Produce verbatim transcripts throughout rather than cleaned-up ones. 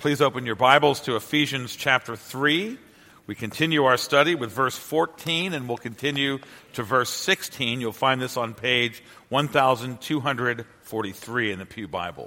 Please open your Bibles to Ephesians chapter three. We continue our study with verse fourteen, and we'll continue to verse sixteen. You'll find this on page one thousand two hundred forty-three in the Pew Bible.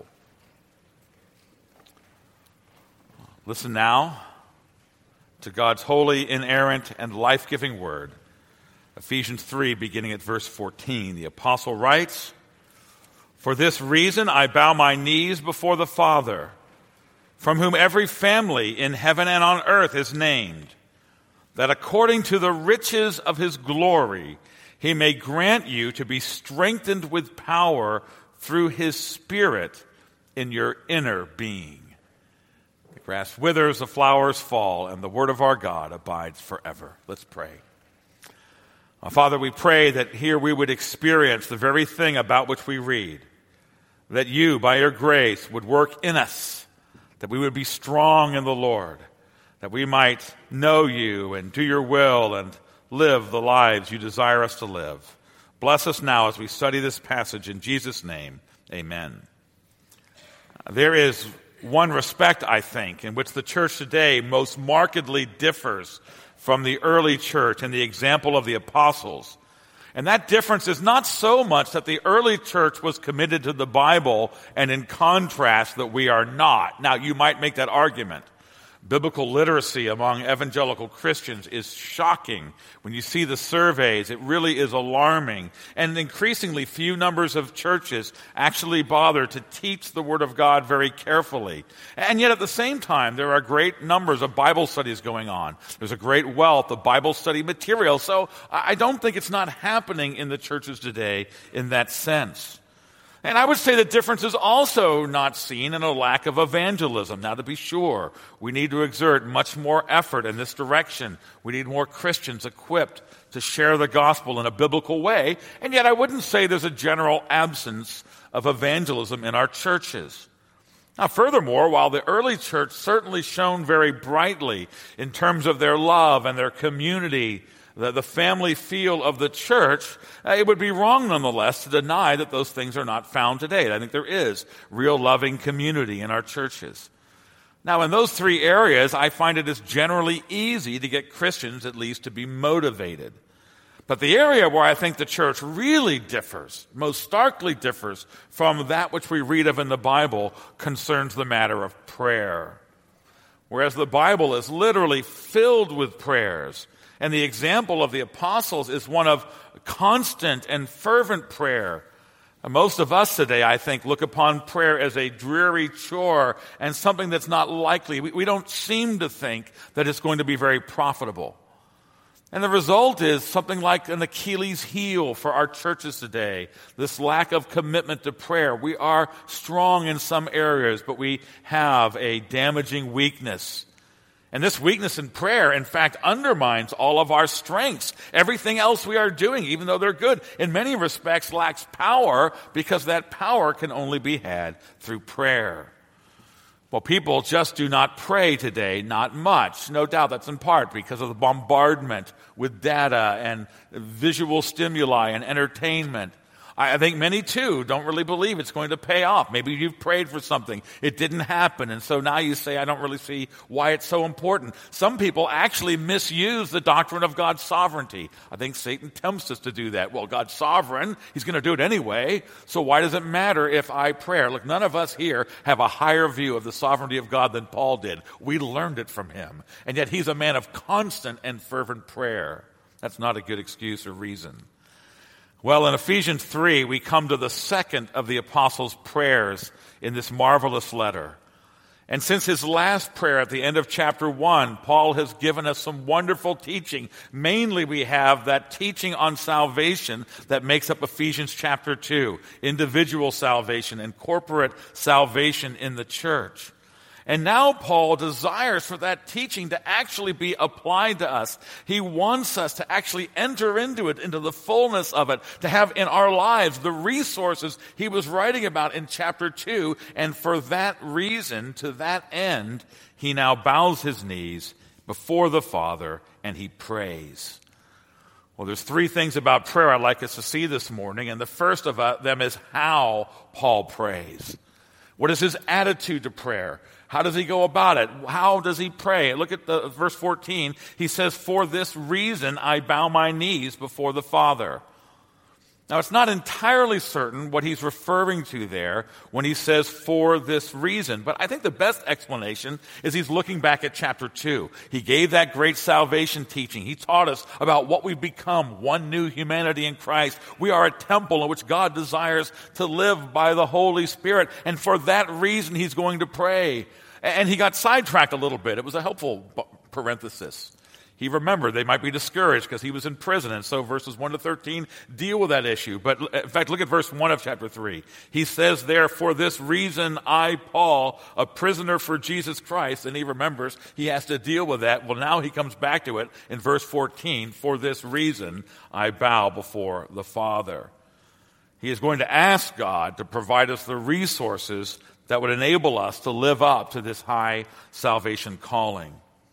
Listen now to God's holy, inerrant, and life-giving word. Ephesians three, beginning at verse fourteen. The apostle writes, "For this reason I bow my knees before the Father, from whom every family in heaven and on earth is named, that according to the riches of his glory he may grant you to be strengthened with power through his Spirit in your inner being. The grass withers, the flowers fall, and the word of our God abides forever." Let's pray. Uh, Father, we pray that here we would experience the very thing about which we read, that you, by your grace, would work in us, that we would be strong in the Lord, that we might know you and do your will and live the lives you desire us to live. Bless us now as we study this passage in Jesus' name. Amen. There is one respect, I think, in which the church today most markedly differs from the early church and the example of the apostles. And that difference is not so much that the early church was committed to the Bible and in contrast that we are not. Now, you might make that argument. Biblical literacy among evangelical Christians is shocking. When you see the surveys, it really is alarming. And increasingly few numbers of churches actually bother to teach the Word of God very carefully. And yet at the same time, there are great numbers of Bible studies going on. There's a great wealth of Bible study material. So I don't think it's not happening in the churches today in that sense. And I would say the difference is also not seen in a lack of evangelism. Now, to be sure, we need to exert much more effort in this direction. We need more Christians equipped to share the gospel in a biblical way. And yet I wouldn't say there's a general absence of evangelism in our churches. Now, furthermore, while the early church certainly shone very brightly in terms of their love and their community, the, the family feel of the church, uh, it would be wrong nonetheless to deny that those things are not found today. I think there is real loving community in our churches. Now, in those three areas, I find it is generally easy to get Christians at least to be motivated. But the area where I think the church really differs, most starkly differs from that which we read of in the Bible, concerns the matter of prayer. Whereas the Bible is literally filled with prayers, and the example of the apostles is one of constant and fervent prayer. Most of us today, I think, look upon prayer as a dreary chore and something that's not likely. We, we don't seem to think that it's going to be very profitable. And the result is something like an Achilles heel for our churches today, this lack of commitment to prayer. We are strong in some areas, but we have a damaging weakness. And this weakness in prayer, in fact, undermines all of our strengths. Everything else we are doing, even though they're good, in many respects lacks power because that power can only be had through prayer. Well, people just do not pray today, not much. No doubt that's in part because of the bombardment with data and visual stimuli and entertainment. I think many, too, don't really believe it's going to pay off. Maybe you've prayed for something. It didn't happen. And so now you say, I don't really see why it's so important. Some people actually misuse the doctrine of God's sovereignty. I think Satan tempts us to do that. Well, God's sovereign. He's going to do it anyway. So why does it matter if I pray? Look, none of us here have a higher view of the sovereignty of God than Paul did. We learned it from him. And yet he's a man of constant and fervent prayer. That's not a good excuse or reason. Well, in Ephesians three, we come to the second of the apostles' prayers in this marvelous letter. And since his last prayer at the end of chapter one, Paul has given us some wonderful teaching. Mainly we have that teaching on salvation that makes up Ephesians chapter two, individual salvation and corporate salvation in the church. And now Paul desires for that teaching to actually be applied to us. He wants us to actually enter into it, into the fullness of it, to have in our lives the resources he was writing about in chapter two. And for that reason, to that end, he now bows his knees before the Father and he prays. Well, there's three things about prayer I'd like us to see this morning. And the first of them is how Paul prays. What is his attitude to prayer? How does he go about it? How does he pray? Look at the verse fourteen. He says, "For this reason I bow my knees before the Father." Now, it's not entirely certain what he's referring to there when he says, "for this reason." But I think the best explanation is he's looking back at chapter two. He gave that great salvation teaching. He taught us about what we've become, one new humanity in Christ. We are a temple in which God desires to live by the Holy Spirit. And for that reason, he's going to pray. And he got sidetracked a little bit. It was a helpful parenthesis. He remembered they might be discouraged because he was in prison, and so verses one to thirteen deal with that issue. But in fact, look at verse one of chapter three. He says there, "For this reason I, Paul, a prisoner for Jesus Christ," and he remembers he has to deal with that. Well, now he comes back to it in verse fourteen, "For this reason I bow before the Father." He is going to ask God to provide us the resources that would enable us to live up to this high salvation calling.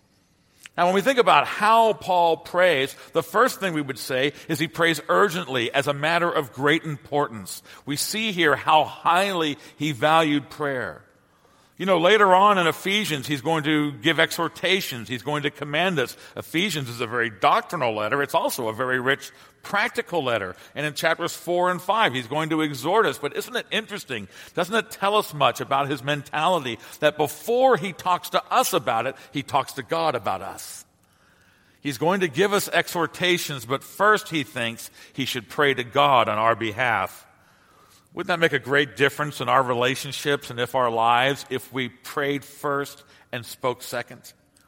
Now, when we think about how Paul prays, the first thing we would say is he prays urgently as a matter of great importance. We see here how highly he valued prayer. You know, later on in Ephesians, he's going to give exhortations. He's going to command us. Ephesians is a very doctrinal letter. It's also a very rich practical letter. And in chapters four and five, he's going to exhort us. But isn't it interesting? Doesn't it tell us much about his mentality that before he talks to us about it, he talks to God about us? He's going to give us exhortations, but first he thinks he should pray to God on our behalf. Wouldn't that make a great difference in our relationships and if our lives if we prayed first and spoke second?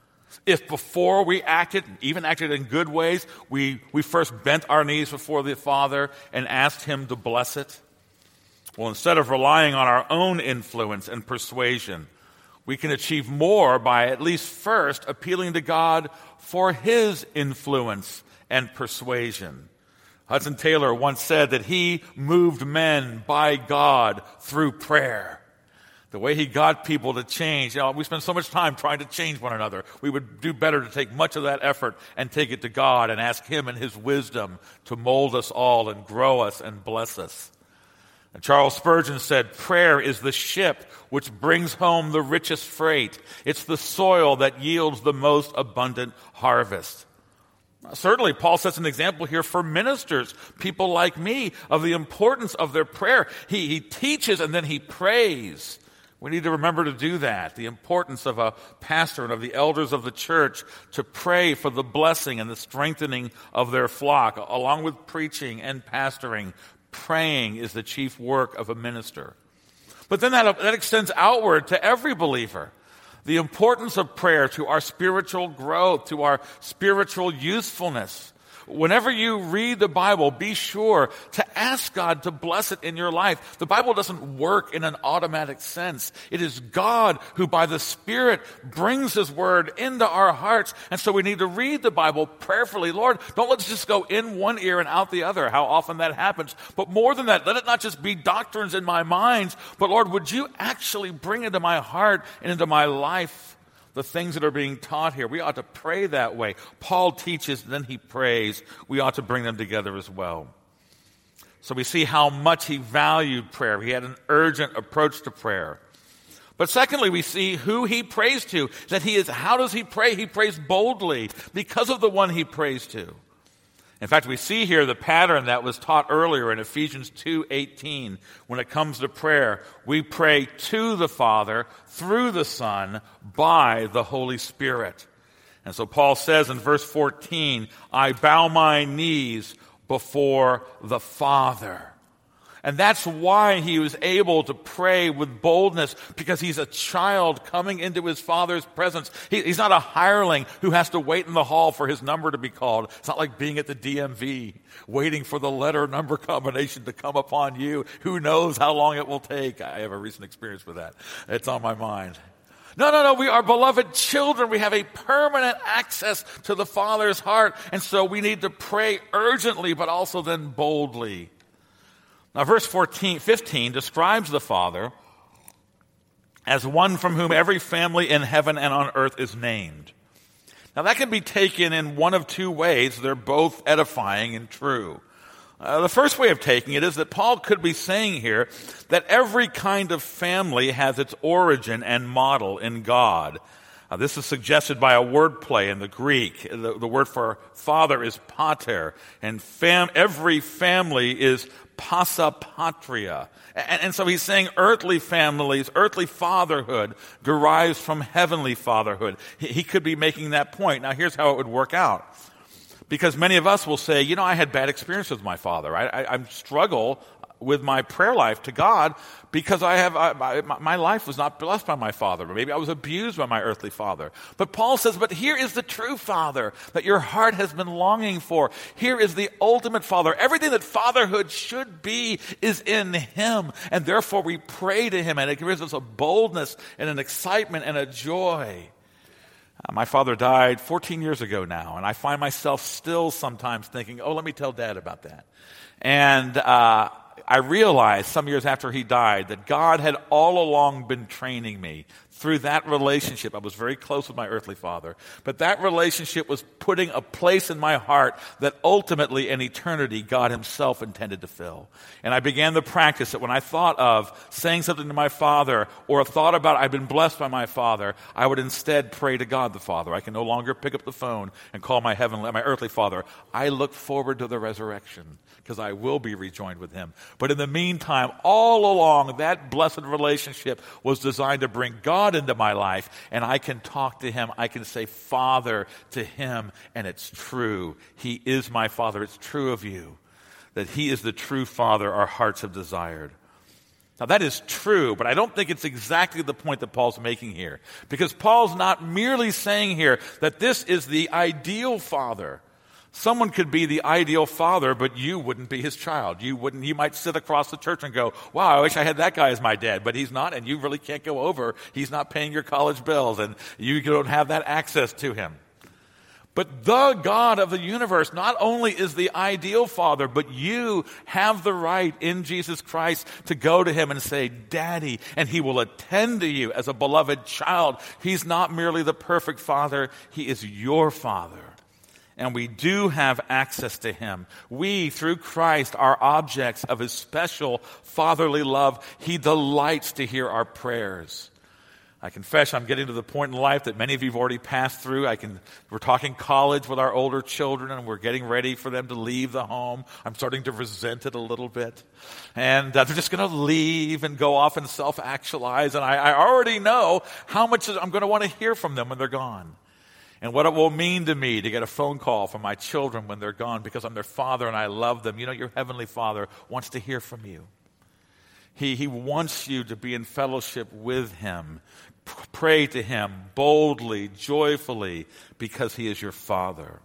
If before we acted, even acted in good ways, we, we first bent our knees before the Father and asked him to bless it? Well, instead of relying on our own influence and persuasion, we can achieve more by at least first appealing to God for his influence and persuasion. Hudson Taylor once said that he moved men by God through prayer. The way he got people to change. You know, we spend so much time trying to change one another. We would do better to take much of that effort and take it to God and ask him in his wisdom to mold us all and grow us and bless us. And Charles Spurgeon said, "Prayer is the ship which brings home the richest freight. It's the soil that yields the most abundant harvest." Certainly, Paul sets an example here for ministers, people like me, of the importance of their prayer. He, he teaches and then he prays. We need to remember to do that. The importance of a pastor and of the elders of the church to pray for the blessing and the strengthening of their flock, along with preaching and pastoring. Praying is the chief work of a minister. But then that, that extends outward to every believer. The importance of prayer to our spiritual growth, to our spiritual usefulness. Whenever you read the Bible, be sure to ask God to bless it in your life. The Bible doesn't work in an automatic sense. It is God who by the Spirit brings his word into our hearts. And so we need to read the Bible prayerfully. Lord, don't let us just go in one ear and out the other, how often that happens. But more than that, let it not just be doctrines in my mind, but Lord, would you actually bring into my heart and into my life the things that are being taught here? We ought to pray that way. Paul teaches, then he prays. We ought to bring them together as well. So we see how much he valued prayer. He had an urgent approach to prayer. But secondly, we see who he prays to. That he is, how does he pray? He prays boldly because of the one he prays to. In fact, we see here the pattern that was taught earlier in Ephesians two eighteen. When it comes to prayer, we pray to the Father through the Son by the Holy Spirit. And so Paul says in verse fourteen, "I bow my knees before the Father." And that's why he was able to pray with boldness, because he's a child coming into his Father's presence. He, he's not a hireling who has to wait in the hall for his number to be called. It's not like being at the D M V, waiting for the letter number combination to come upon you. Who knows how long it will take? I have a recent experience with that. It's on my mind. No, no, no, we are beloved children. We have a permanent access to the Father's heart. And so we need to pray urgently, but also then boldly. Now, verse fourteen, fifteen describes the Father as one from whom every family in heaven and on earth is named. Now, that can be taken in one of two ways. They're both edifying and true. Uh, the first way of taking it is that Paul could be saying here that every kind of family has its origin and model in God. Uh, this is suggested by a wordplay in the Greek. The, the word for father is pater, and fam, every family is passa patria. And, and so he's saying earthly families, earthly fatherhood derives from heavenly fatherhood. He, he could be making that point. Now here's how it would work out. Because many of us will say, you know, I had bad experiences with my father. I, I, I struggle with my prayer life to God because I have I, my, my life was not blessed by my father. Maybe I was abused by my earthly father. But Paul says, but here is the true father that your heart has been longing for. Here is the ultimate father. Everything that fatherhood should be is in him. And therefore we pray to him, and it gives us a boldness and an excitement and a joy. Uh, my father died fourteen years ago now, and I find myself still sometimes thinking, oh, let me tell Dad about that. And uh, I realized some years after he died that God had all along been training me through that relationship. I was very close with my earthly father, but that relationship was putting a place in my heart that ultimately in eternity God himself intended to fill. And I began the practice that when I thought of saying something to my father or thought about I've been blessed by my father, I would instead pray to God the Father. I can no longer pick up the phone and call my heavenly, my earthly father. I look forward to the resurrection because I will be rejoined with him. But in the meantime, all along, that blessed relationship was designed to bring God into my life, and I can talk to him. I can say Father to him, and it's true. He is my Father. It's true of you that he is the true Father our hearts have desired. Now that is true, but I don't think it's exactly the point that Paul's making here, because Paul's not merely saying here that this is the ideal father. Someone could be the ideal father, but you wouldn't be his child. You wouldn't. You might sit across the church and go, wow, I wish I had that guy as my dad, but he's not, and you really can't go over. He's not paying your college bills, and you don't have that access to him. But the God of the universe not only is the ideal father, but you have the right in Jesus Christ to go to him and say, Daddy, and he will attend to you as a beloved child. He's not merely the perfect father. He is your father. And we do have access to him. We, through Christ, are objects of his special fatherly love. He delights to hear our prayers. I confess I'm getting to the point in life that many of you have already passed through. I can, we're talking college with our older children, and we're getting ready for them to leave the home. I'm starting to resent it a little bit. And uh, they're just going to leave and go off and self-actualize. And I, I already know how much I'm going to want to hear from them when they're gone. And what it will mean to me to get a phone call from my children when they're gone because I'm their father and I love them. You know, your heavenly Father wants to hear from you. He, he wants you to be in fellowship with him. P- pray to him boldly, joyfully, because he is your Father.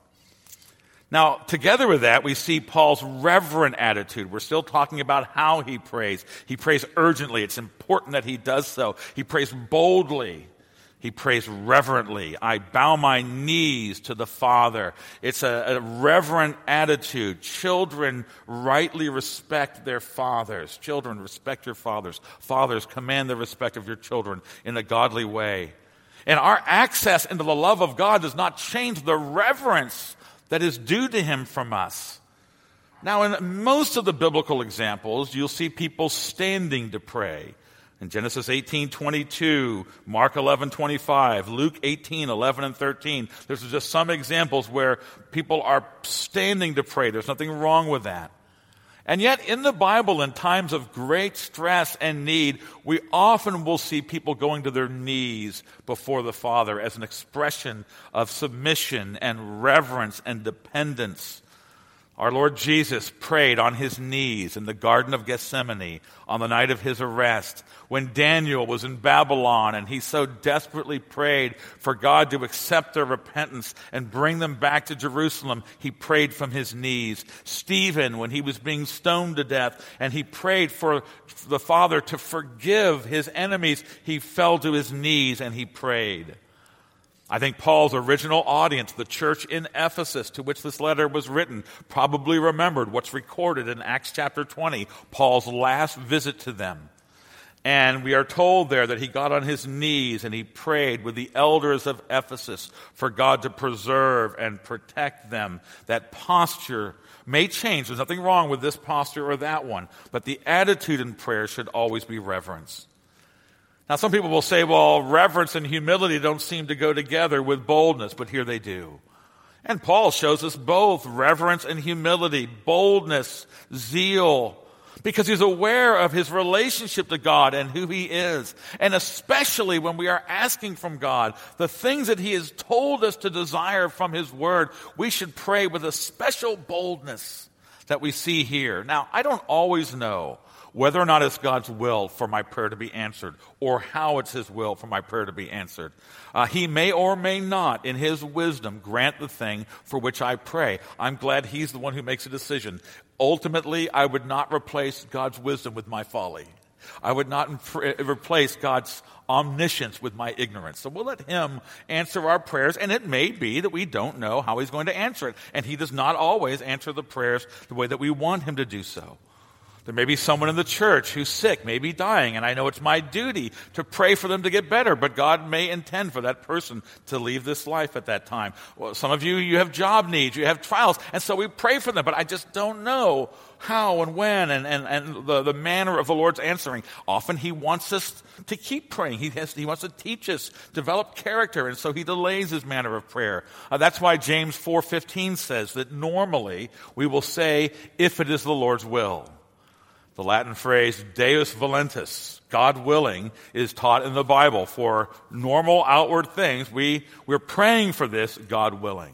Now, together with that, we see Paul's reverent attitude. We're still talking about how he prays. He prays urgently. It's important that he does so. He prays boldly. He prays reverently. I bow my knees to the Father. It's a, a reverent attitude. Children rightly respect their fathers. Children, respect your fathers. Fathers, command the respect of your children in a godly way. And our access into the love of God does not change the reverence that is due to him from us. Now, in most of the biblical examples, you'll see people standing to pray. In Genesis eighteen twenty-two, Mark eleven twenty-five, Luke eighteen eleven and thirteen, there's just some examples where people are standing to pray. There's nothing wrong with that. And yet in the Bible, in times of great stress and need, we often will see people going to their knees before the Father as an expression of submission and reverence and dependence. Our Lord Jesus prayed on his knees in the Garden of Gethsemane on the night of his arrest when Daniel was in Babylon, and he so desperately prayed for God to accept their repentance and bring them back to Jerusalem. He prayed from his knees. Stephen, when he was being stoned to death, and he prayed for the Father to forgive his enemies, he fell to his knees and he prayed. I think Paul's original audience, the church in Ephesus to which this letter was written, probably remembered what's recorded in Acts chapter twenty, Paul's last visit to them. And we are told there that he got on his knees and he prayed with the elders of Ephesus for God to preserve and protect them. That posture may change. There's nothing wrong with this posture or that one. But the attitude in prayer should always be reverence. Now, some people will say, well, reverence and humility don't seem to go together with boldness, but here they do. And Paul shows us both reverence and humility, boldness, zeal, because he's aware of his relationship to God and who he is. And especially when we are asking from God the things that he has told us to desire from his word, we should pray with a special boldness that we see here. Now, I don't always know whether or not it's God's will for my prayer to be answered, or how it's his will for my prayer to be answered. Uh, he may or may not, in his wisdom, grant the thing for which I pray. I'm glad he's the one who makes a decision. Ultimately, I would not replace God's wisdom with my folly. I would not impre- replace God's omniscience with my ignorance. So we'll let him answer our prayers, and it may be that we don't know how he's going to answer it, and he does not always answer the prayers the way that we want him to do so. There may be someone in the church who's sick, maybe dying, and I know it's my duty to pray for them to get better, but God may intend for that person to leave this life at that time. Well, some of you, you have job needs, you have trials, and so we pray for them, but I just don't know how and when and, and, and the, the manner of the Lord's answering. Often he wants us to keep praying. He, has, he wants to teach us, develop character, and so he delays his manner of prayer. Uh, that's why James four fifteen says that normally we will say, if it is the Lord's will. The Latin phrase, Deus volentis, God willing, is taught in the Bible. For normal outward things, we, we're praying for this, God willing.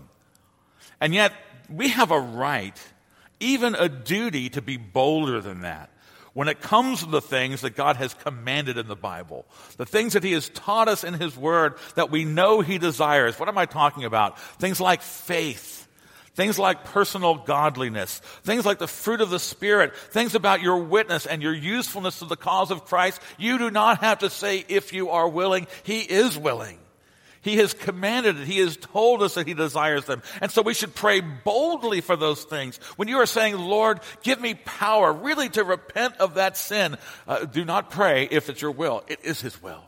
And yet, we have a right, even a duty, to be bolder than that. When it comes to the things that God has commanded in the Bible, the things that he has taught us in his word that we know he desires. What am I talking about? Things like faith. Things like personal godliness, things like the fruit of the Spirit, things about your witness and your usefulness to the cause of Christ. You do not have to say, if you are willing. He is willing. He has commanded it. He has told us that he desires them. And so we should pray boldly for those things. When you are saying, Lord, give me power really to repent of that sin, uh, do not pray if it's your will. It is his will.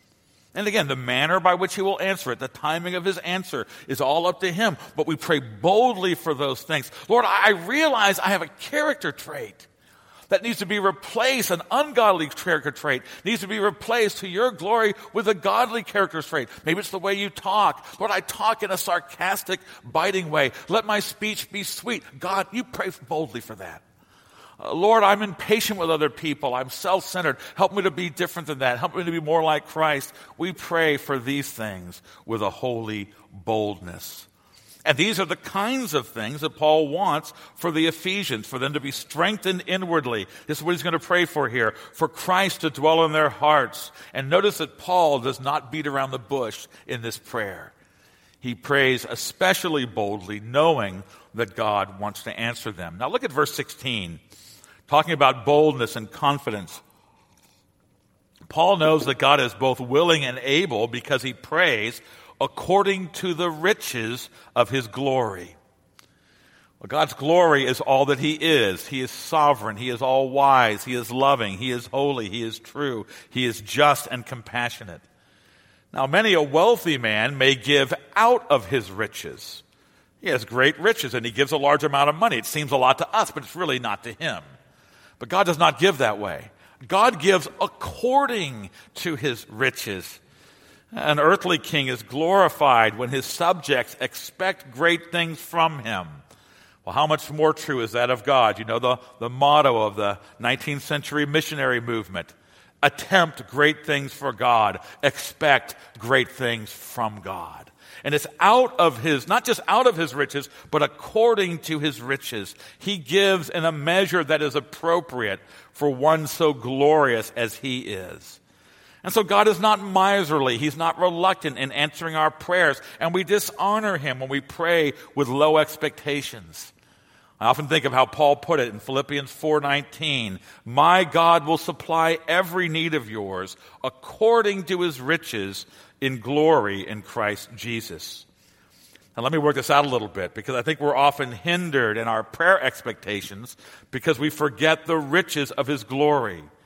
And again, the manner by which he will answer it, the timing of his answer is all up to him. But we pray boldly for those things. Lord, I realize I have a character trait that needs to be replaced, an ungodly character trait needs to be replaced to your glory with a godly character trait. Maybe it's the way you talk. Lord, I talk in a sarcastic, biting way. Let my speech be sweet. God, you pray boldly for that. Uh, Lord, I'm impatient with other people. I'm self-centered. Help me to be different than that. Help me to be more like Christ. We pray for these things with a holy boldness. And these are the kinds of things that Paul wants for the Ephesians, for them to be strengthened inwardly. This is what he's going to pray for here, for Christ to dwell in their hearts. And notice that Paul does not beat around the bush in this prayer. He prays especially boldly, knowing that God wants to answer them. Now look at verse sixteen. Talking about boldness and confidence. Paul knows that God is both willing and able because he prays according to the riches of his glory. Well, God's glory is all that he is. He is sovereign. He is all wise. He is loving. He is holy. He is true. He is just and compassionate. Now, many a wealthy man may give out of his riches. He has great riches and he gives a large amount of money. It seems a lot to us, but it's really not to him. But God does not give that way. God gives according to his riches. An earthly king is glorified when his subjects expect great things from him. Well, how much more true is that of God? You know the, the motto of the nineteenth century missionary movement. Attempt great things for God. Expect great things from God. And it's out of his, not just out of his riches, but according to his riches. He gives in a measure that is appropriate for one so glorious as he is. And so God is not miserly. He's not reluctant in answering our prayers. And we dishonor him when we pray with low expectations. I often think of how Paul put it in Philippians four nineteen. My God will supply every need of yours according to his riches in glory in Christ Jesus. Now let me work this out a little bit, because I think we're often hindered in our prayer expectations because we forget the riches of his glory.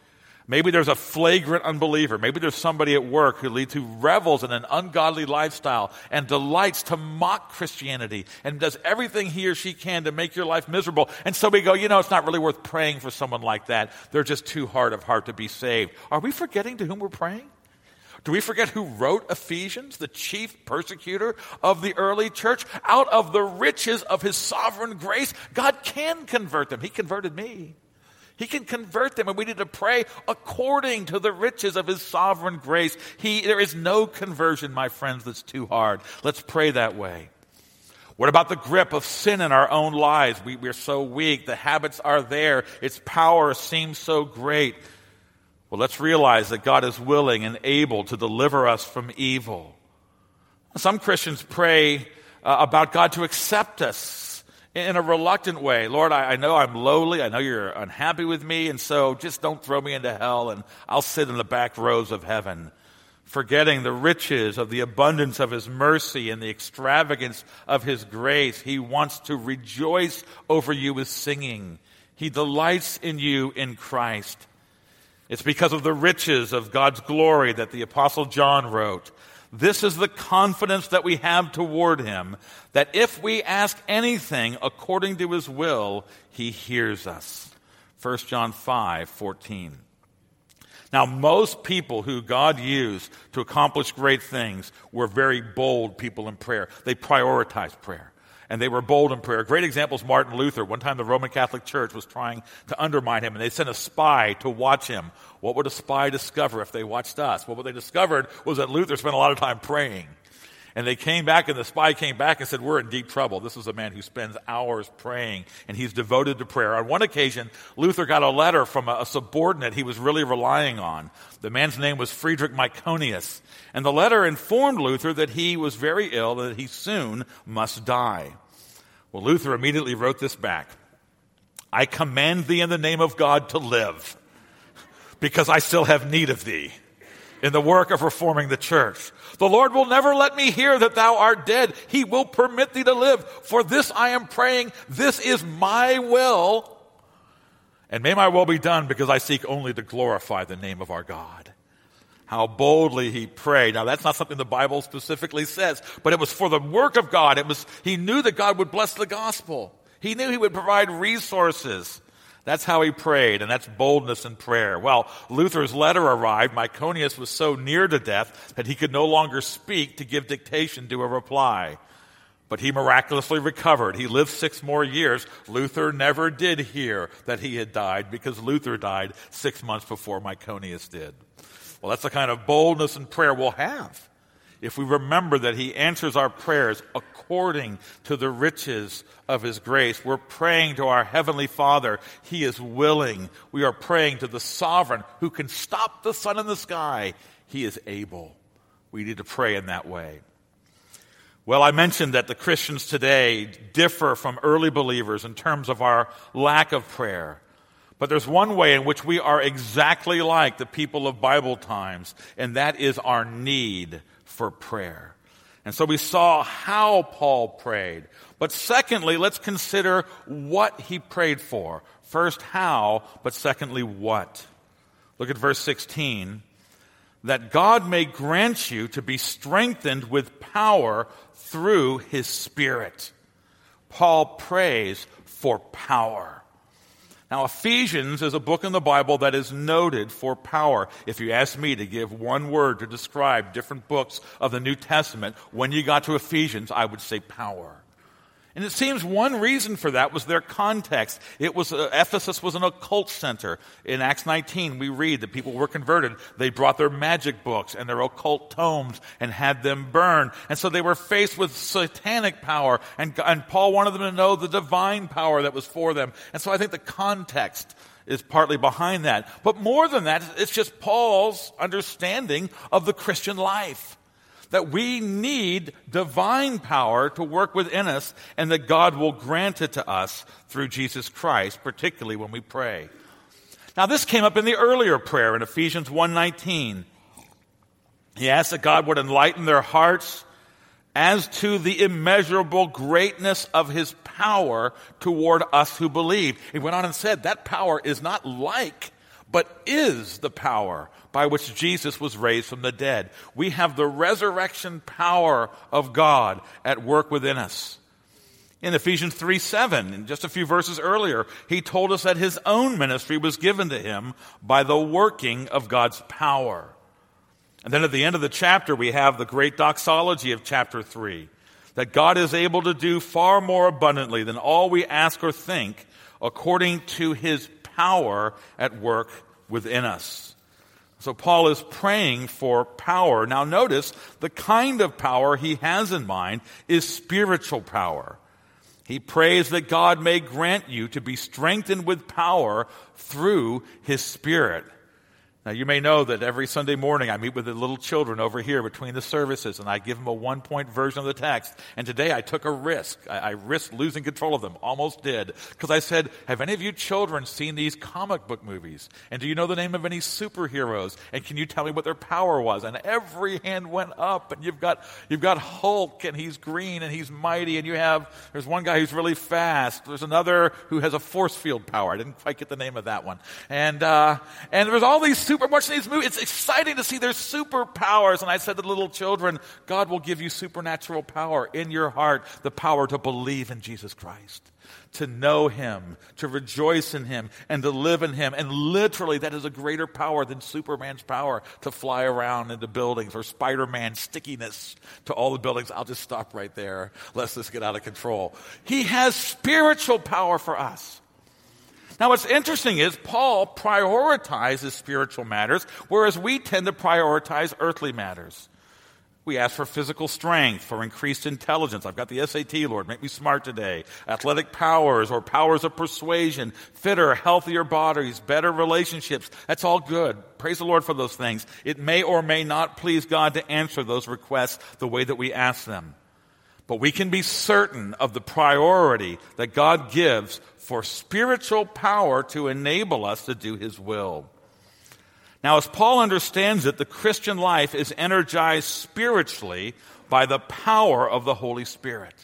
Maybe there's a flagrant unbeliever. Maybe there's somebody at work who leads, who revels in an ungodly lifestyle and delights to mock Christianity and does everything he or she can to make your life miserable. And so we go, you know, it's not really worth praying for someone like that. They're just too hard of heart to be saved. Are we forgetting to whom we're praying? Do we forget who wrote Ephesians, the chief persecutor of the early church? Out of the riches of his sovereign grace, God can convert them. He converted me. He can convert them, and we need to pray according to the riches of his sovereign grace. He, there is no conversion, my friends, that's too hard. Let's pray that way. What about the grip of sin in our own lives? We, we're so weak. The habits are there. Its power seems so great. Well, let's realize that God is willing and able to deliver us from evil. Some Christians pray uh, about God to accept us in a reluctant way. Lord, I, I know I'm lowly. I know you're unhappy with me, and so just don't throw me into hell, and I'll sit in the back rows of heaven. Forgetting the riches of the abundance of his mercy and the extravagance of his grace, he wants to rejoice over you with singing. He delights in you in Christ. It's because of the riches of God's glory that the Apostle John wrote, "This is the confidence that we have toward him, that if we ask anything according to his will, he hears us." First John five fourteen. Now, most people who God used to accomplish great things were very bold people in prayer. They prioritized prayer, and they were bold in prayer. A great example is Martin Luther. One time the Roman Catholic Church was trying to undermine him, and they sent a spy to watch him. What would a spy discover if they watched us? Well, what they discovered was that Luther spent a lot of time praying. And they came back, and the spy came back and said, we're in deep trouble. This is a man who spends hours praying, and he's devoted to prayer. On one occasion, Luther got a letter from a, a subordinate he was really relying on. The man's name was Friedrich Myconius. And the letter informed Luther that he was very ill and that he soon must die. Well, Luther immediately wrote this back. "I command thee in the name of God to live, because I still have need of thee in the work of reforming the church. The Lord will never let me hear that thou art dead. He will permit thee to live. For this I am praying. This is my will. And may my will be done, because I seek only to glorify the name of our God." How boldly he prayed. Now, that's not something the Bible specifically says, but it was for the work of God. It was, he knew that God would bless the gospel. He knew he would provide resources. That's how he prayed, and that's boldness in prayer. Well, Luther's letter arrived. Myconius was so near to death that he could no longer speak to give dictation to a reply. But he miraculously recovered. He lived six more years. Luther never did hear that he had died, because Luther died six months before Myconius did. Well, that's the kind of boldness in prayer we'll have if we remember that he answers our prayers according to the riches of his grace. We're praying to our Heavenly Father. He is willing. We are praying to the sovereign who can stop the sun in the sky. He is able. We need to pray in that way. Well, I mentioned that the Christians today differ from early believers in terms of our lack of prayer. But there's one way in which we are exactly like the people of Bible times, and that is our need for prayer. And so we saw how Paul prayed. But secondly, let's consider what he prayed for. First, how, but secondly, what. Look at verse sixteen. "That God may grant you to be strengthened with power through his Spirit." Paul prays for power. Now, Ephesians is a book in the Bible that is noted for power. If you ask me to give one word to describe different books of the New Testament, when you got to Ephesians, I would say power. And it seems one reason for that was their context. It was uh, Ephesus was an occult center. In Acts nineteen, we read that people were converted. They brought their magic books and their occult tomes and had them burned. And so they were faced with satanic power. And, and Paul wanted them to know the divine power that was for them. And so I think the context is partly behind that. But more than that, it's just Paul's understanding of the Christian life. That we need divine power to work within us, and that God will grant it to us through Jesus Christ, particularly when we pray. Now, this came up in the earlier prayer in Ephesians one nineteen. He asked that God would enlighten their hearts as to the immeasurable greatness of his power toward us who believe. He went on and said that power is not like but is the power by which Jesus was raised from the dead. We have the resurrection power of God at work within us. In Ephesians three seven, in just a few verses earlier, he told us that his own ministry was given to him by the working of God's power. And then at the end of the chapter, we have the great doxology of chapter three, that God is able to do far more abundantly than all we ask or think, according to his power at work within us. So Paul is praying for power. Now notice, the kind of power he has in mind is spiritual power. He prays that God may grant you to be strengthened with power through his Spirit. Now, you may know that every Sunday morning I meet with the little children over here between the services, and I give them a one-point version of the text. And today I took a risk. I, I risked losing control of them. Almost did. Because I said, have any of you children seen these comic book movies? And do you know the name of any superheroes? And can you tell me what their power was? And every hand went up. And you've got you've got Hulk, and he's green, and he's mighty. And you have, there's one guy who's really fast. There's another who has a force field power. I didn't quite get the name of that one. And, uh, and there's all these super Super watching these movies. It's exciting to see their superpowers. And I said to the little children, God will give you supernatural power in your heart, the power to believe in Jesus Christ, to know him, to rejoice in him, and to live in him. And literally, that is a greater power than Superman's power to fly around into buildings, or Spider-Man's stickiness to all the buildings. I'll just stop right there, lest this get out of control. He has spiritual power for us. Now, what's interesting is Paul prioritizes spiritual matters, whereas we tend to prioritize earthly matters. We ask for physical strength, for increased intelligence. I've got the S A T, Lord, make me smart today. Athletic powers or powers of persuasion, fitter, healthier bodies, better relationships. That's all good. Praise the Lord for those things. It may or may not please God to answer those requests the way that we ask them. But we can be certain of the priority that God gives for spiritual power to enable us to do his will. Now, as Paul understands it, the Christian life is energized spiritually by the power of the Holy Spirit.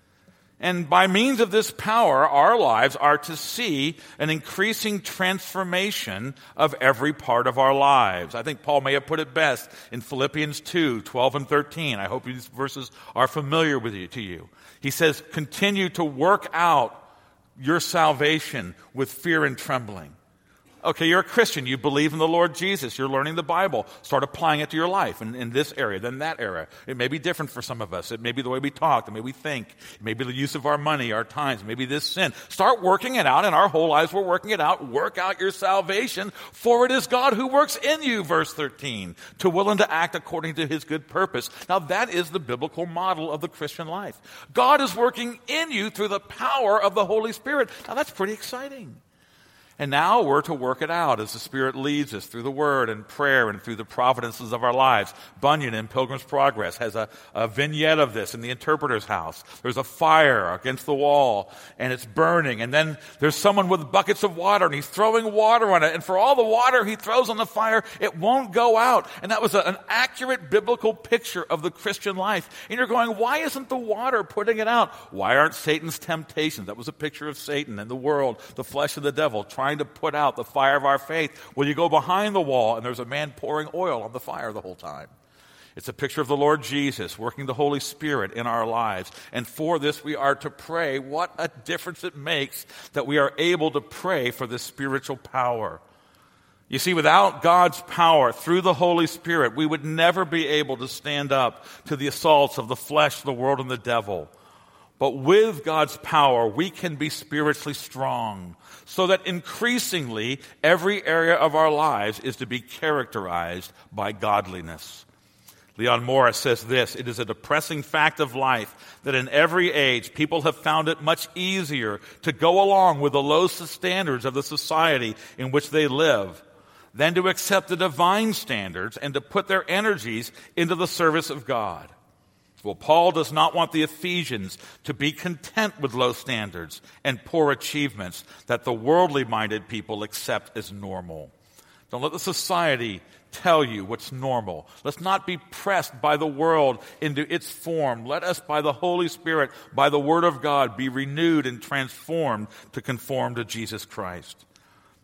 And by means of this power, our lives are to see an increasing transformation of every part of our lives. I think Paul may have put it best in Philippians two, twelve and thirteen. I hope these verses are familiar with you, to you. He says, continue to work out your salvation with fear and trembling. Okay, you're a Christian. You believe in the Lord Jesus. You're learning the Bible. Start applying it to your life in, in this area, then that area. It may be different for some of us. It may be the way we talk, the way we think. It may be the use of our money, our times. Maybe this sin. Start working it out, and our whole lives we're working it out. Work out your salvation, for it is God who works in you, verse thirteen, to will and to act according to his good purpose. Now, that is the biblical model of the Christian life. God is working in you through the power of the Holy Spirit. Now, that's pretty exciting. And now we're to work it out as the Spirit leads us through the Word and prayer and through the providences of our lives. Bunyan in Pilgrim's Progress has a, a vignette of this in the interpreter's house. There's a fire against the wall, and it's burning. And then there's someone with buckets of water, and he's throwing water on it. And for all the water he throws on the fire, it won't go out. And that was a, an accurate biblical picture of the Christian life. And you're going, why isn't the water putting it out? Why aren't Satan's temptations? That was a picture of Satan and the world, the flesh of the devil, trying to put out the fire of our faith. Well, you go behind the wall and there's a man pouring oil on the fire the whole time. It's a picture of the Lord Jesus working the Holy Spirit in our lives. And for this we are to pray. What a difference it makes that we are able to pray for this spiritual power. You see, without God's power through the Holy Spirit, we would never be able to stand up to the assaults of the flesh, the world, and the devil. But with God's power, we can be spiritually strong, so that increasingly every area of our lives is to be characterized by godliness. Leon Morris says this, it is a depressing fact of life that in every age people have found it much easier to go along with the low standards of the society in which they live than to accept the divine standards and to put their energies into the service of God. Well, Paul does not want the Ephesians to be content with low standards and poor achievements that the worldly-minded people accept as normal. Don't let the society tell you what's normal. Let's not be pressed by the world into its form. Let us, by the Holy Spirit, by the Word of God, be renewed and transformed to conform to Jesus Christ.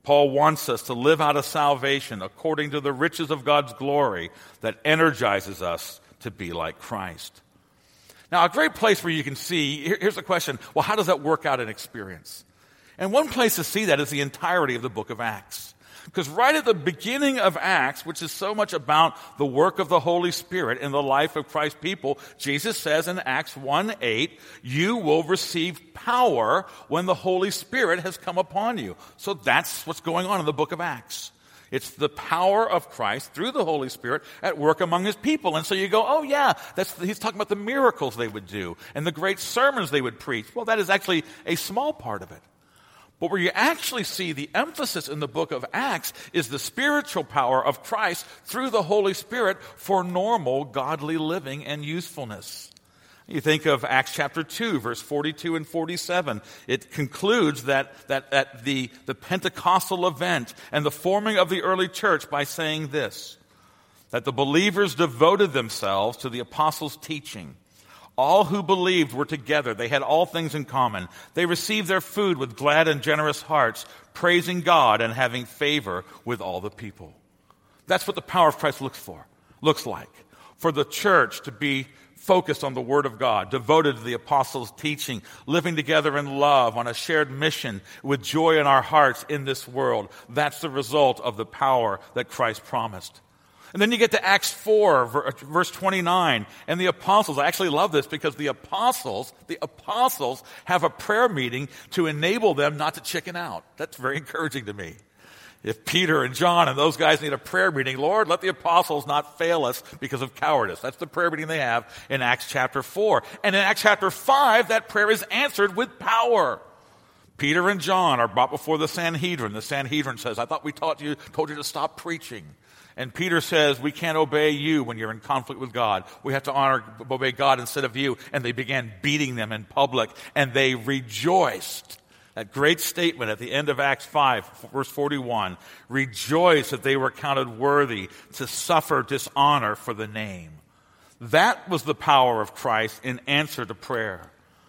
Paul wants us to live out a salvation according to the riches of God's glory that energizes us to be like Christ. Now, a great place where you can see, here's the question, well, how does that work out in experience? And one place to see that is the entirety of the book of Acts. Because right at the beginning of Acts, which is so much about the work of the Holy Spirit in the life of Christ's people, Jesus says in Acts one eight, you will receive power when the Holy Spirit has come upon you. So that's what's going on in the book of Acts. It's the power of Christ through the Holy Spirit at work among his people. And so you go, oh yeah, that's, he's talking about the miracles they would do and the great sermons they would preach. Well, that is actually a small part of it. But where you actually see the emphasis in the book of Acts is the spiritual power of Christ through the Holy Spirit for normal godly living and usefulness. You think of Acts chapter two, verse forty-two and forty-seven. It concludes that, that, that the, the Pentecostal event and the forming of the early church by saying this, that the believers devoted themselves to the apostles' teaching. All who believed were together. They had all things in common. They received their food with glad and generous hearts, praising God and having favor with all the people. That's what the power of Christ looks for, looks like. For the church to be focused on the Word of God, devoted to the apostles' teaching, living together in love on a shared mission with joy in our hearts in this world. That's the result of the power that Christ promised. And then you get to Acts four, verse twenty-nine, and the apostles. I actually love this because the apostles, the apostles have a prayer meeting to enable them not to chicken out. That's very encouraging to me. If Peter and John and those guys need a prayer meeting, Lord, let the apostles not fail us because of cowardice. That's the prayer meeting they have in Acts chapter four. And in Acts chapter five, that prayer is answered with power. Peter and John are brought before the Sanhedrin. The Sanhedrin says, I thought we taught you, told you to stop preaching. And Peter says, we can't obey you when you're in conflict with God. We have to honor, obey God instead of you. And they began beating them in public, and they rejoiced. That great statement at the end of Acts five, verse forty-one, rejoice that they were counted worthy to suffer dishonor for the name. That was the power of Christ in answer to prayer.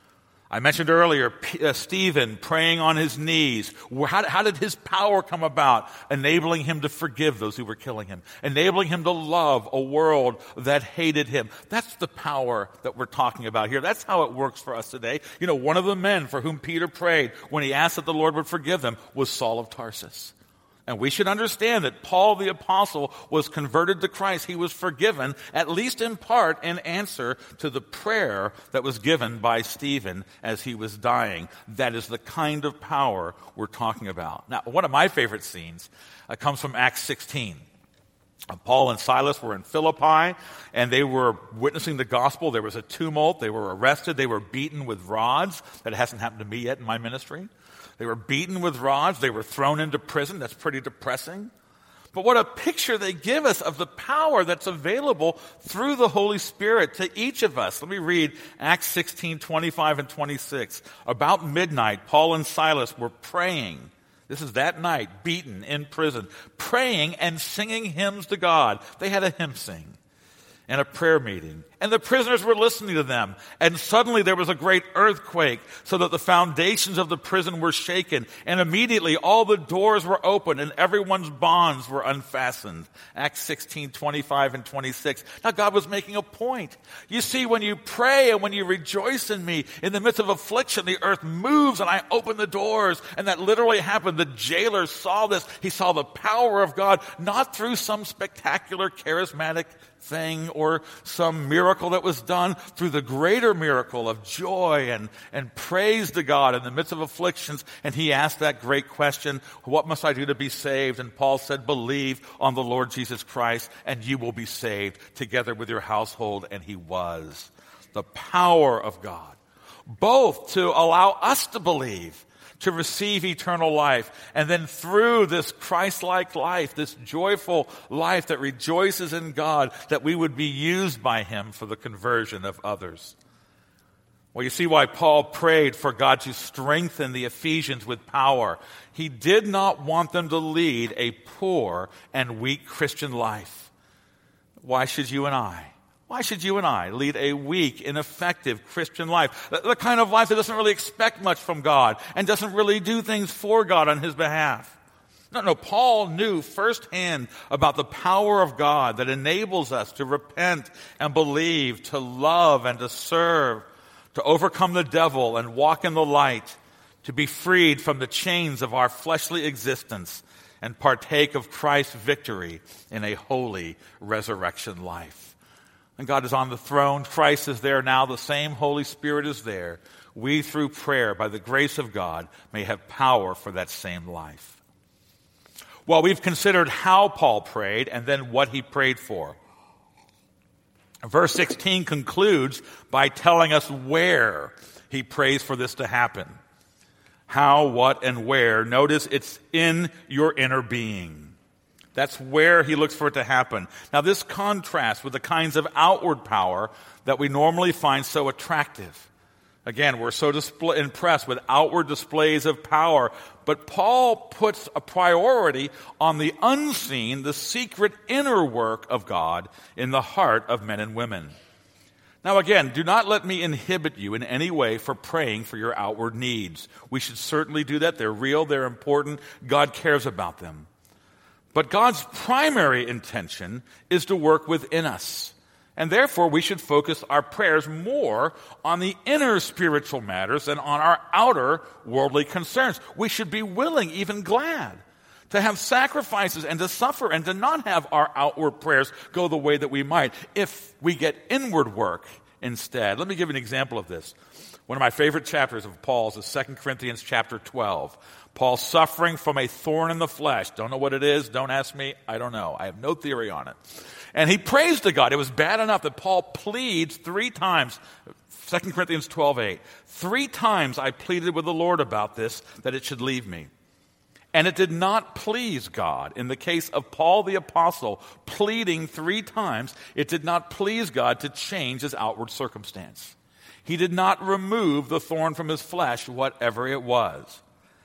I mentioned earlier uh, Stephen praying on his knees. How, how did his power come about? Enabling him to forgive those who were killing him. Enabling him to love a world that hated him. That's the power that we're talking about here. That's how it works for us today. You know, one of the men for whom Peter prayed when he asked that the Lord would forgive them was Saul of Tarsus. And we should understand that Paul the apostle was converted to Christ. He was forgiven, at least in part, in answer to the prayer that was given by Stephen as he was dying. That is the kind of power we're talking about. Now, one of my favorite scenes uh, comes from Acts sixteen. Uh, Paul and Silas were in Philippi, and they were witnessing the gospel. There was a tumult. They were arrested. They were beaten with rods. That hasn't happened to me yet in my ministry. They were beaten with rods. They were thrown into prison. That's pretty depressing. But what a picture they give us of the power that's available through the Holy Spirit to each of us. Let me read Acts sixteen, twenty-five and twenty-six. About midnight, Paul and Silas were praying. This is that night, beaten in prison, praying and singing hymns to God. They had a hymn sing and a prayer meeting. And the prisoners were listening to them. And suddenly there was a great earthquake, so that the foundations of the prison were shaken. And immediately all the doors were opened and everyone's bonds were unfastened. Acts sixteen, twenty-five and twenty-six. Now God was making a point. You see, when you pray and when you rejoice in me, in the midst of affliction, the earth moves and I open the doors. And that literally happened. The jailer saw this. He saw the power of God, not through some spectacular charismatic thing or some miracle that was done, through the greater miracle of joy and, and praise to God in the midst of afflictions. And he asked that great question, what must I do to be saved? And Paul said, believe on the Lord Jesus Christ and you will be saved together with your household. And he was. The power of God, both to allow us to believe, to receive eternal life, and then through this Christ-like life, this joyful life that rejoices in God, that we would be used by him for the conversion of others. Well, you see why Paul prayed for God to strengthen the Ephesians with power. He did not want them to lead a poor and weak Christian life. Why should you and I? Why should you and I lead a weak, ineffective Christian life? The, the kind of life that doesn't really expect much from God and doesn't really do things for God on his behalf. No, no, Paul knew firsthand about the power of God that enables us to repent and believe, to love and to serve, to overcome the devil and walk in the light, to be freed from the chains of our fleshly existence and partake of Christ's victory in a holy resurrection life. And God is on the throne. Christ is there now. The same Holy Spirit is there. We, through prayer, by the grace of God, may have power for that same life. Well, we've considered how Paul prayed and then what he prayed for. Verse sixteen concludes by telling us where he prays for this to happen. How, what, and where. Notice it's in your inner being. That's where he looks for it to happen. Now, this contrasts with the kinds of outward power that we normally find so attractive. Again, we're so display, impressed with outward displays of power, but Paul puts a priority on the unseen, the secret inner work of God in the heart of men and women. Now again, do not let me inhibit you in any way for praying for your outward needs. We should certainly do that. They're real, they're important. God cares about them. But God's primary intention is to work within us. And therefore, we should focus our prayers more on the inner spiritual matters than on our outer worldly concerns. We should be willing, even glad, to have sacrifices and to suffer and to not have our outward prayers go the way that we might if we get inward work instead. Let me give you an example of this. One of my favorite chapters of Paul's is Second Corinthians chapter twelve. Paul suffering from a thorn in the flesh. Don't know what it is. Don't ask me. I don't know. I have no theory on it. And he prays to God. It was bad enough that Paul pleads three times, Second Corinthians twelve eight. Three times I pleaded with the Lord about this, that it should leave me. And it did not please God. In the case of Paul the apostle, pleading three times, it did not please God to change his outward circumstance. He did not remove the thorn from his flesh, whatever it was.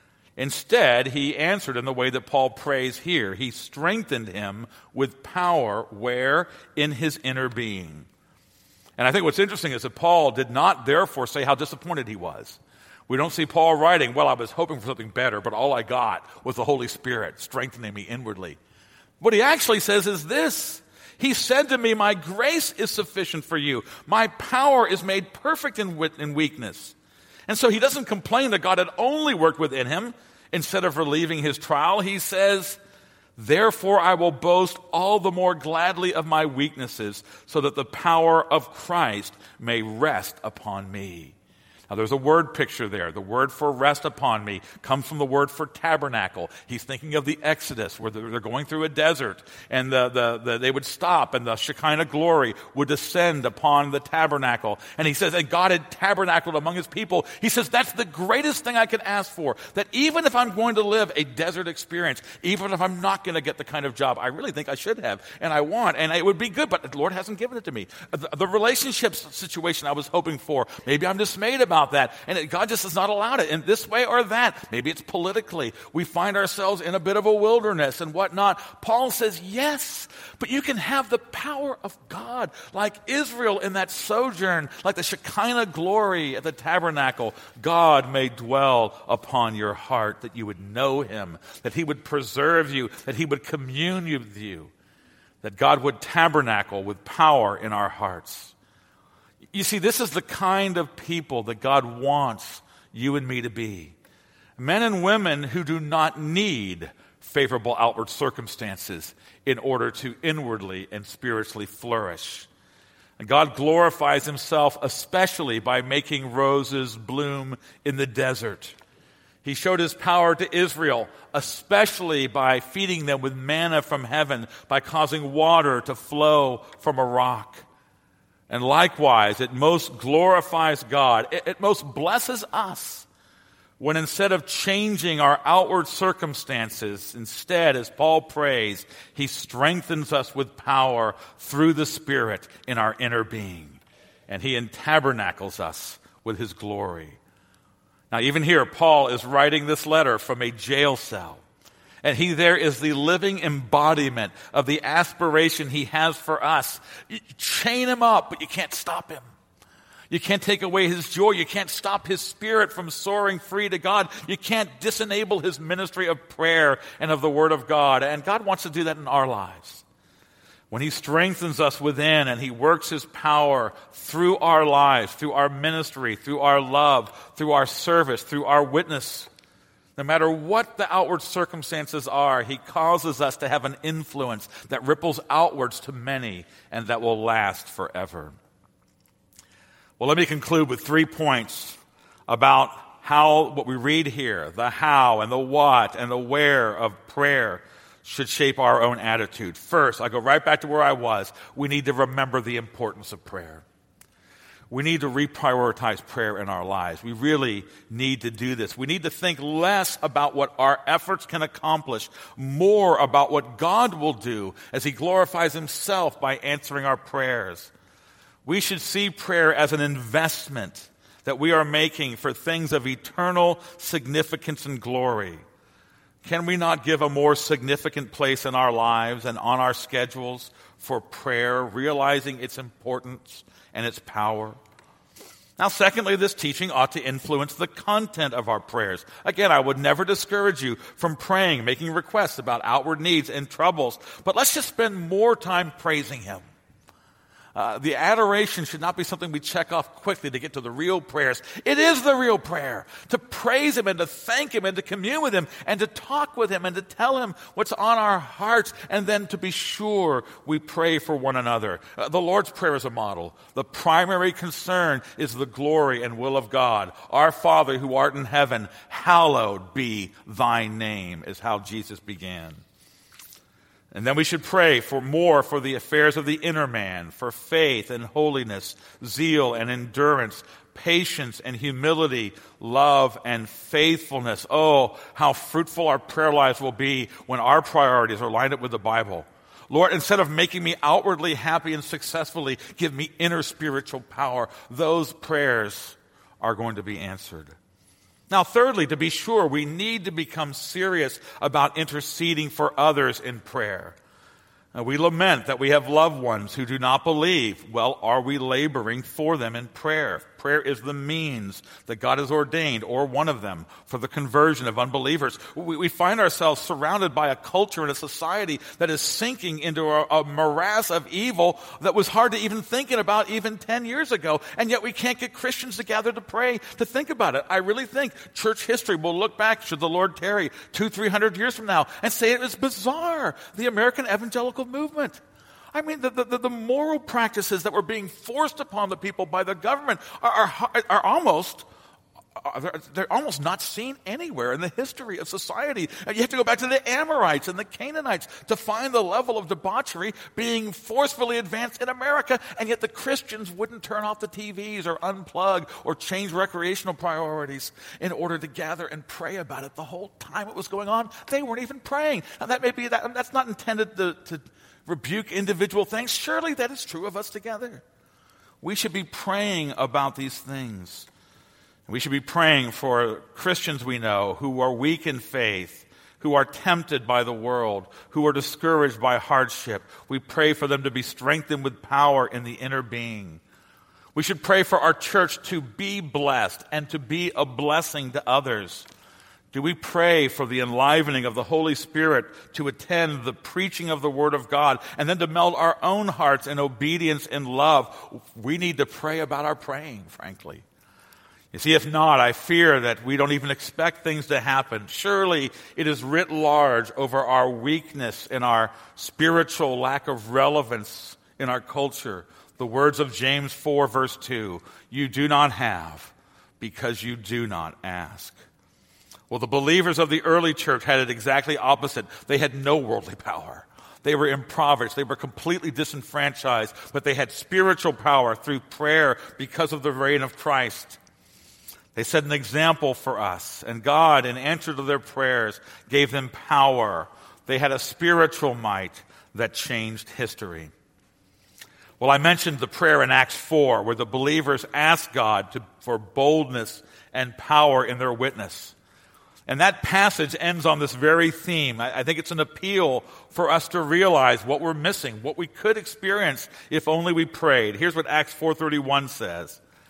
Instead, he answered in the way that Paul prays here. He strengthened him with power where? In his inner being. And I think what's interesting is that Paul did not therefore say how disappointed he was. We don't see Paul writing, well, I was hoping for something better, but all I got was the Holy Spirit strengthening me inwardly. What he actually says is this. He said to me, my grace is sufficient for you. My power is made perfect in, in weakness. And so he doesn't complain that God had only worked within him. Instead of relieving his trial, he says, therefore I will boast all the more gladly of my weaknesses, so that the power of Christ may rest upon me. Now there's a word picture there. The word for rest upon me comes from the word for tabernacle. He's thinking of the Exodus where they're going through a desert and the, the, the, they would stop and the Shekinah glory would descend upon the tabernacle. And he says, and God had tabernacled among his people. He says, that's the greatest thing I could ask for. That even if I'm going to live a desert experience, even if I'm not going to get the kind of job I really think I should have and I want, and it would be good, but the Lord hasn't given it to me. The, the relationships situation I was hoping for, maybe I'm dismayed about that, and it, God just has not allowed it in this way or that. Maybe it's politically. We find ourselves in a bit of a wilderness and whatnot. Paul says, yes, but you can have the power of God like Israel in that sojourn, like the Shekinah glory at the tabernacle. God may dwell upon your heart, that you would know him, that he would preserve you, that he would commune with you, that God would tabernacle with power in our hearts. You see, this is the kind of people that God wants you and me to be. Men and women who do not need favorable outward circumstances in order to inwardly and spiritually flourish. And God glorifies himself especially by making roses bloom in the desert. He showed his power to Israel, especially by feeding them with manna from heaven, by causing water to flow from a rock. And likewise, it most glorifies God. It, it most blesses us when instead of changing our outward circumstances, instead, as Paul prays, he strengthens us with power through the Spirit in our inner being. And he tabernacles us with his glory. Now, even here, Paul is writing this letter from a jail cell. And he there is the living embodiment of the aspiration he has for us. You chain him up, but you can't stop him. You can't take away his joy. You can't stop his spirit from soaring free to God. You can't disenable his ministry of prayer and of the Word of God. And God wants to do that in our lives. When he strengthens us within and he works his power through our lives, through our ministry, through our love, through our service, through our witness, no matter what the outward circumstances are, he causes us to have an influence that ripples outwards to many and that will last forever. Well, let me conclude with three points about how what we read here, the how and the what and the where of prayer, should shape our own attitude. First, I go right back to where I was. We need to remember the importance of prayer. We need to reprioritize prayer in our lives. We really need to do this. We need to think less about what our efforts can accomplish, more about what God will do as he glorifies himself by answering our prayers. We should see prayer as an investment that we are making for things of eternal significance and glory. Can we not give a more significant place in our lives and on our schedules for prayer, realizing its importance and its power? Now, secondly, this teaching ought to influence the content of our prayers. Again, I would never discourage you from praying, making requests about outward needs and troubles, but let's just spend more time praising him. Uh, the adoration should not be something we check off quickly to get to the real prayers. It is the real prayer, to praise him and to thank him and to commune with him and to talk with him and to tell him what's on our hearts, and then to be sure we pray for one another. Uh, the Lord's Prayer is a model. The primary concern is the glory and will of God. Our Father who art in heaven, hallowed be thy name, is how Jesus began. And then we should pray for more for the affairs of the inner man, for faith and holiness, zeal and endurance, patience and humility, love and faithfulness. Oh, how fruitful our prayer lives will be when our priorities are lined up with the Bible. Lord, instead of making me outwardly happy and successfully, give me inner spiritual power. Those prayers are going to be answered. Now, thirdly, to be sure, we need to become serious about interceding for others in prayer. Uh, we lament that we have loved ones who do not believe. Well, are we laboring for them in prayer? Prayer is the means that God has ordained, or one of them, for the conversion of unbelievers. We, we find ourselves surrounded by a culture and a society that is sinking into a, a morass of evil that was hard to even think about even ten years ago, and yet we can't get Christians together to pray, to think about it. I really think church history will look back, should the Lord tarry, two, three hundred years from now, and say it was bizarre, the American evangelical movement. I mean, the, the, the moral practices that were being forced upon the people by the government are, are, are almost they're, they're almost not seen anywhere in the history of society. You have to go back to the Amorites and the Canaanites to find the level of debauchery being forcefully advanced in America, and yet the Christians wouldn't turn off the T Vs or unplug or change recreational priorities in order to gather and pray about it. The whole time it was going on, they weren't even praying. Now, that may be that that's not intended to, to rebuke individual things. Surely that is true of us together. We should be praying about these things. We should be praying for Christians we know who are weak in faith, who are tempted by the world, who are discouraged by hardship. We pray for them to be strengthened with power in the inner being. We should pray for our church to be blessed and to be a blessing to others. Do we pray for the enlivening of the Holy Spirit to attend the preaching of the Word of God and then to meld our own hearts in obedience and love? We need to pray about our praying, frankly. You see, if not, I fear that we don't even expect things to happen. Surely it is writ large over our weakness and our spiritual lack of relevance in our culture. The words of James four, verse two, you do not have because you do not ask. Well, the believers of the early church had it exactly opposite. They had no worldly power. They were impoverished. They were completely disenfranchised, but they had spiritual power through prayer because of the reign of Christ. They set an example for us, and God, in answer to their prayers, gave them power. They had a spiritual might that changed history. Well, I mentioned the prayer in Acts four, where the believers asked God to, for boldness and power in their witness. And that passage ends on this very theme. I, I think it's an appeal for us to realize what we're missing, what we could experience if only we prayed. Here's what Acts four thirty-one says.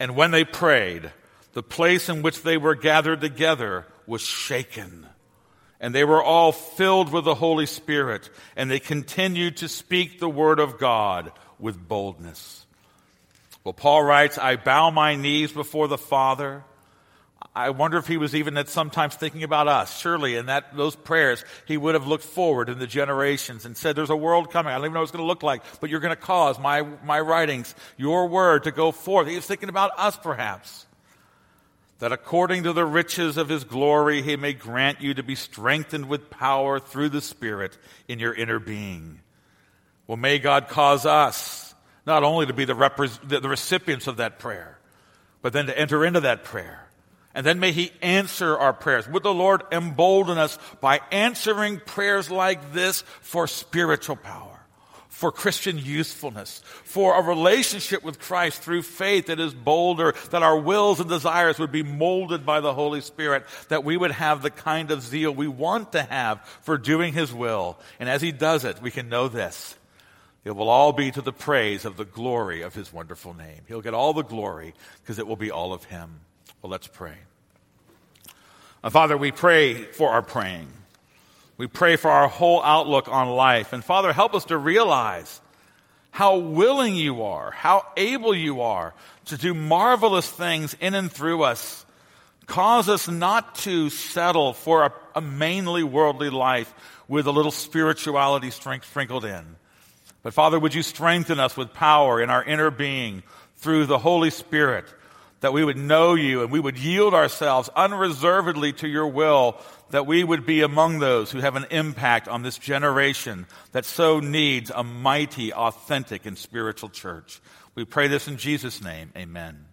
And when they prayed, the place in which they were gathered together was shaken. And they were all filled with the Holy Spirit, and they continued to speak the word of God with boldness. Well, Paul writes, I bow my knees before the Father. I wonder if he was even at sometimes thinking about us. Surely in that those prayers, he would have looked forward in the generations and said, there's a world coming. I don't even know what it's going to look like, but you're going to cause my, my writings, your word to go forth. He was thinking about us perhaps. That according to the riches of his glory, he may grant you to be strengthened with power through the Spirit in your inner being. Well, may God cause us not only to be the, repre- the recipients of that prayer, but then to enter into that prayer. And then may he answer our prayers. Would the Lord embolden us by answering prayers like this for spiritual power, for Christian usefulness, for a relationship with Christ through faith that is bolder, that our wills and desires would be molded by the Holy Spirit, that we would have the kind of zeal we want to have for doing his will. And as he does it, we can know this. It will all be to the praise of the glory of his wonderful name. He'll get all the glory because it will be all of him. Well, let's pray. Uh, Father, we pray for our praying. We pray for our whole outlook on life. And Father, help us to realize how willing you are, how able you are to do marvelous things in and through us. Cause us not to settle for a, a mainly worldly life with a little spirituality strength sprinkled in. But Father, would you strengthen us with power in our inner being through the Holy Spirit, that we would know you and we would yield ourselves unreservedly to your will, that we would be among those who have an impact on this generation that so needs a mighty, authentic, and spiritual church. We pray this in Jesus' name. Amen.